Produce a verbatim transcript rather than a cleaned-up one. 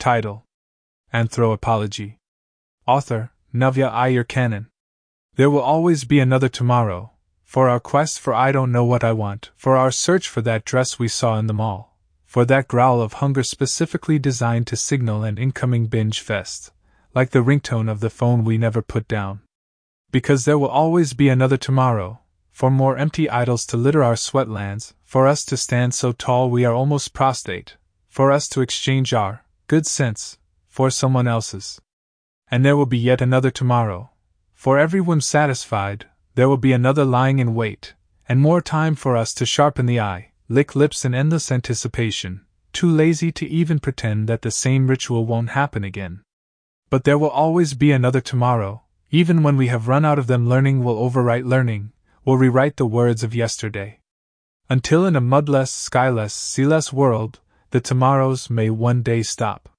Title. Anthropology. Author, Navya Iyer Cannon. There will always be another tomorrow, for our quest for I don't know what I want, for our search for that dress we saw in the mall, for that growl of hunger specifically designed to signal an incoming binge fest, like the ringtone of the phone we never put down. Because there will always be another tomorrow, for more empty idols to litter our sweatlands, for us to stand so tall we are almost prostrate, for us to exchange our good sense for someone else's. And there will be yet another tomorrow. For every whim satisfied, there will be another lying in wait, and more time for us to sharpen the eye, lick lips in endless anticipation, too lazy to even pretend that the same ritual won't happen again. But there will always be another tomorrow, even when we have run out of them. Learning will overwrite learning, will rewrite the words of yesterday. Until in a mudless, skyless, sealess world, the tomorrows may one day stop.